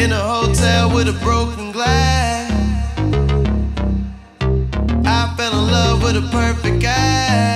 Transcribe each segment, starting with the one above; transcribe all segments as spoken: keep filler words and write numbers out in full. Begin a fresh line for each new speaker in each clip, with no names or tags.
In a hotel with a broken glass, I fell in love with a perfect guy.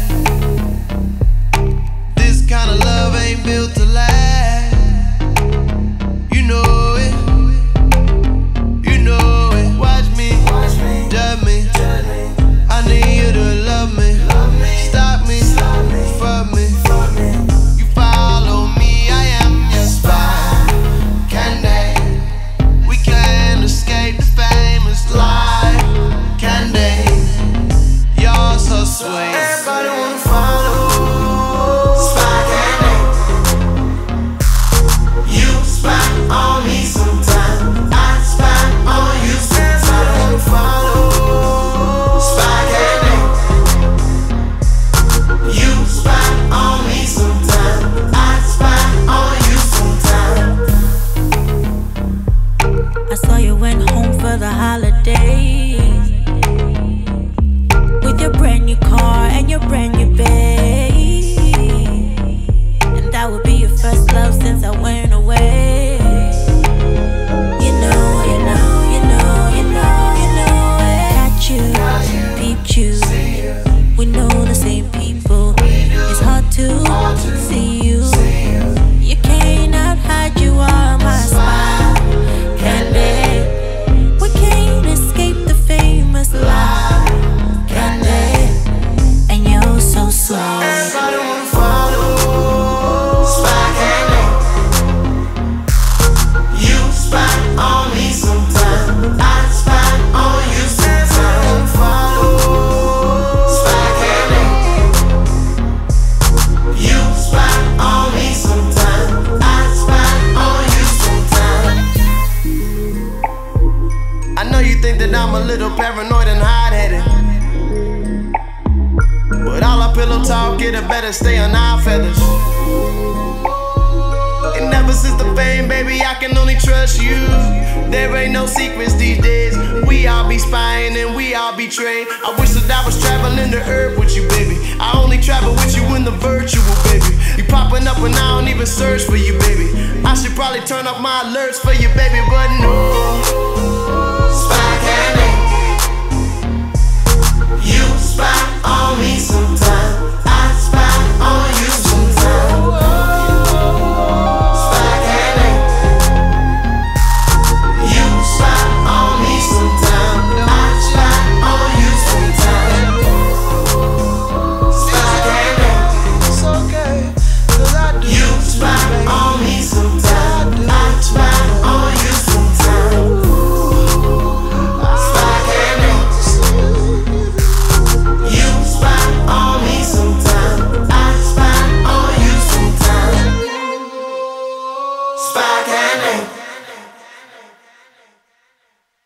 This kind of love ain't built to last. You know it, you know it. Watch me, judge me. I need you to love me, stop me, fuck me. You follow me, I am your spy. Candy, we can't escape the famous life. Candy, you're so sweet. Everybody wanna follow. Spy Candy, you spy on me sometime. I spy on you sometime. Everybody wanna follow. Spy Candy, you spy on me sometime. I spy on you sometime.
I saw you went home for the holidays with your brand new car and your brand new babe, and that would be your first love since I went away. You know, you know, you know, you know, you know it. Got you, peeped you. We know the same people. It's hard to see you. You cannot hide, you are my spy. Candy, we can't escape the famous lie. Candy, and you're so sweet.
Everybody wanna follow. Spy Candy, you spy on me sometime. I spy on you sometime. Follow. Spy Candy, you spy on me sometime. I spy on you sometime. I know you think that I'm a little paranoid and hot-headed, but all our pillow talk, it had better stay on our feathers. And ever since the fame, baby, I can only trust you. There ain't no secrets these days. We all be spying and we all betray. I wish that I was traveling the earth with you, baby. I only travel with you in the virtual, baby. You popping up and I don't even search for you, baby. I should probably turn off my alerts for you, baby, but no. Spy Candy, you spy on me sometime. I spy on